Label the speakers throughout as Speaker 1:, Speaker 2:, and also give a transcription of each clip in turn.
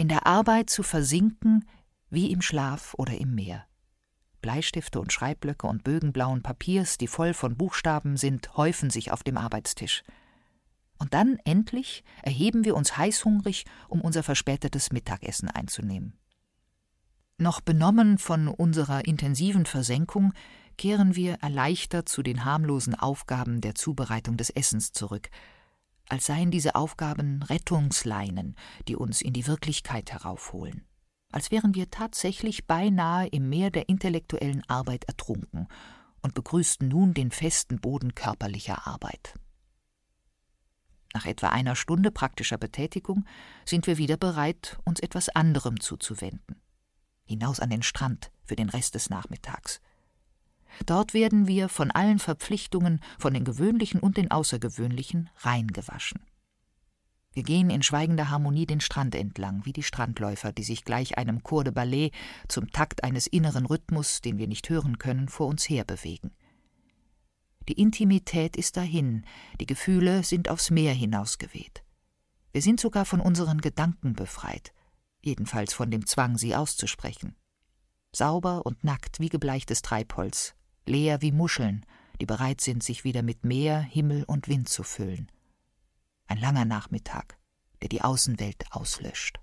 Speaker 1: in der Arbeit zu versinken wie im Schlaf oder im Meer. Bleistifte und Schreibblöcke und Bögen blauen Papiers, die voll von Buchstaben sind, häufen sich auf dem Arbeitstisch. Und dann endlich erheben wir uns heißhungrig, um unser verspätetes Mittagessen einzunehmen. Noch benommen von unserer intensiven Versenkung kehren wir erleichtert zu den harmlosen Aufgaben der Zubereitung des Essens zurück, als seien diese Aufgaben Rettungsleinen, die uns in die Wirklichkeit heraufholen, als wären wir tatsächlich beinahe im Meer der intellektuellen Arbeit ertrunken und begrüßten nun den festen Boden körperlicher Arbeit. Nach etwa einer Stunde praktischer Betätigung sind wir wieder bereit, uns etwas anderem zuzuwenden. Hinaus an den Strand für den Rest des Nachmittags. Dort werden wir von allen Verpflichtungen, von den gewöhnlichen und den außergewöhnlichen, rein gewaschen. Wir gehen in schweigender Harmonie den Strand entlang, wie die Strandläufer, die sich gleich einem Corps de Ballet zum Takt eines inneren Rhythmus, den wir nicht hören können, vor uns her bewegen. Die Intimität ist dahin, die Gefühle sind aufs Meer hinausgeweht. Wir sind sogar von unseren Gedanken befreit, jedenfalls von dem Zwang, sie auszusprechen. Sauber und nackt wie gebleichtes Treibholz, leer wie Muscheln, die bereit sind, sich wieder mit Meer, Himmel und Wind zu füllen. Ein langer Nachmittag, der die Außenwelt auslöscht.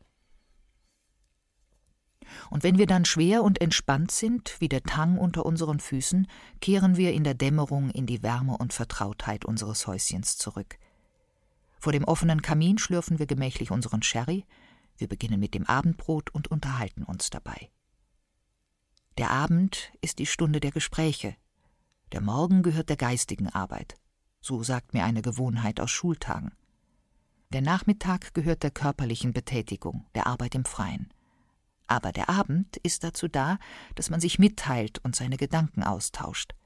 Speaker 1: Und wenn wir dann schwer und entspannt sind, wie der Tang unter unseren Füßen, kehren wir in der Dämmerung in die Wärme und Vertrautheit unseres Häuschens zurück. Vor dem offenen Kamin schlürfen wir gemächlich unseren Sherry, wir beginnen mit dem Abendbrot und unterhalten uns dabei. Der Abend ist die Stunde der Gespräche. Der Morgen gehört der geistigen Arbeit. So sagt mir eine Gewohnheit aus Schultagen. Der Nachmittag gehört der körperlichen Betätigung, der Arbeit im Freien. Aber der Abend ist dazu da, dass man sich mitteilt und seine Gedanken austauscht.